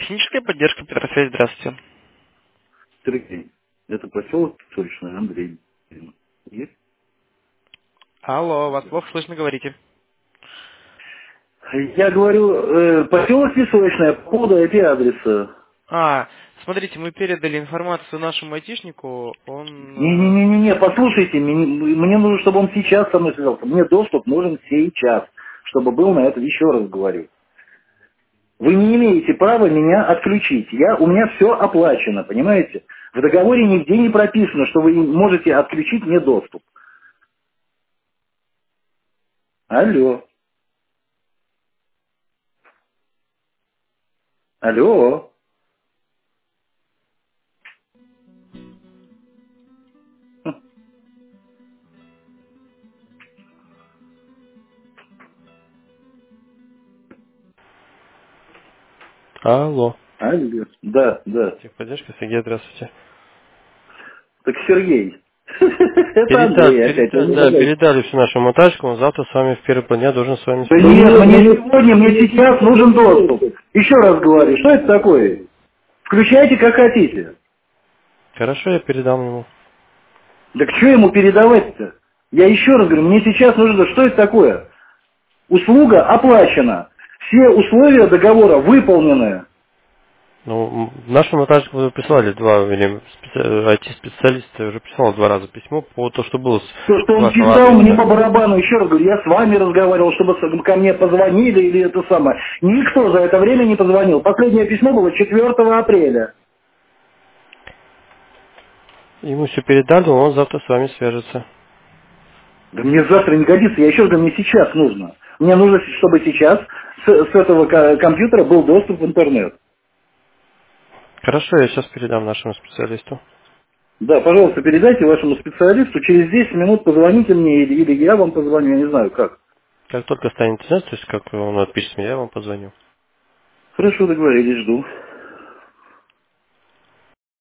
Техническая поддержка Петросвязь, здравствуйте. Сергей, это поселок Сочный, Андрей. Есть? Алло, вас плохо слышно, говорите. Я говорю, поселок Песочный, по поводу IP-адреса. Смотрите, мы передали информацию нашему айтишнику, он... Не-не-не-не, послушайте, мне нужно, чтобы он сейчас со мной связался. Мне доступ нужен сейчас, чтобы был на это, еще раз говорю. Вы не имеете права меня отключить. У меня все оплачено, понимаете? В договоре нигде не прописано, что вы можете отключить мне доступ. Алло. Алло. Алло. Алло. Да, да. Техподдержка, Сергей, здравствуйте. Так Сергей. Это Андрей опять. Передали всю нашу монтажку, он завтра с вами в первый дня должен с вами Да связаться. нет, мне сегодня, мне сейчас нужен доступ. Еще раз говорю, что это такое? Включайте как хотите. Хорошо, я передам ему. Так что ему передавать-то? Я еще раз говорю, мне сейчас нужно, что это такое? Услуга оплачена. Все условия договора выполнены. Ну, нашу монтажку вы прислали IT-специалист уже прислал 2 раза письмо по то, что было То, что с он вашего писал мне адреса. по барабану, еще раз говорю, я с вами разговаривал, чтобы ко мне позвонили или это самое. Никто за это время не позвонил. Последнее письмо было 4 апреля. Ему все передали, он завтра с вами свяжется. Да мне завтра не годится, я еще раз говорю, мне сейчас нужно. Мне нужно, чтобы сейчас с этого компьютера был доступ в интернет. Хорошо, я сейчас передам нашему специалисту. Да, пожалуйста, передайте вашему специалисту, через 10 минут позвоните мне, или я вам позвоню, я не знаю как. Как только станет знать, то есть как он отпишет мне, я вам позвоню. Хорошо, договорились, жду.